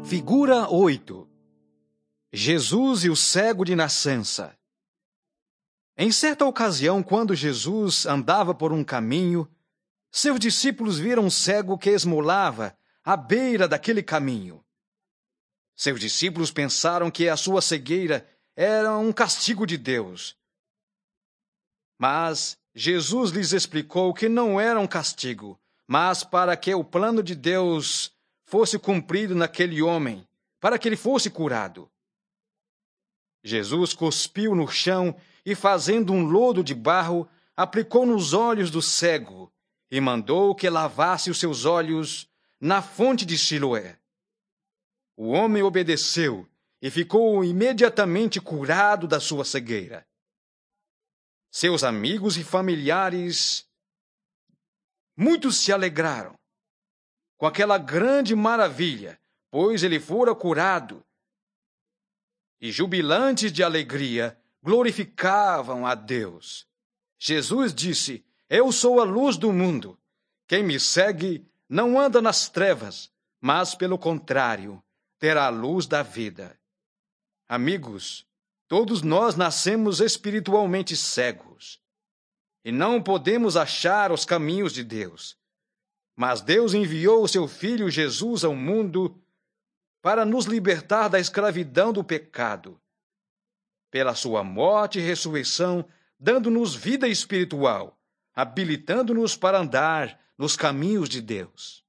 Figura 8. Jesus e o cego de nascença. Em certa ocasião, quando Jesus andava por um caminho, seus discípulos viram um cego que esmolava à beira daquele caminho. Seus discípulos pensaram que a sua cegueira era um castigo de Deus. Mas Jesus lhes explicou que não era um castigo, mas para que o plano de Deus fosse cumprido naquele homem, para que ele fosse curado. Jesus cuspiu no chão e, fazendo um lodo de barro, aplicou nos olhos do cego e mandou que lavasse os seus olhos na fonte de Siloé. O homem obedeceu e ficou imediatamente curado da sua cegueira. Seus amigos e familiares, muitos se alegraram com aquela grande maravilha, pois ele fora curado. E jubilantes de alegria, glorificavam a Deus. Jesus disse: Eu sou a luz do mundo. Quem me segue não anda nas trevas, mas, pelo contrário, terá a luz da vida. Amigos, todos nós nascemos espiritualmente cegos e não podemos achar os caminhos de Deus. Mas Deus enviou o seu Filho Jesus ao mundo para nos libertar da escravidão do pecado, pela sua morte e ressurreição, dando-nos vida espiritual, habilitando-nos para andar nos caminhos de Deus.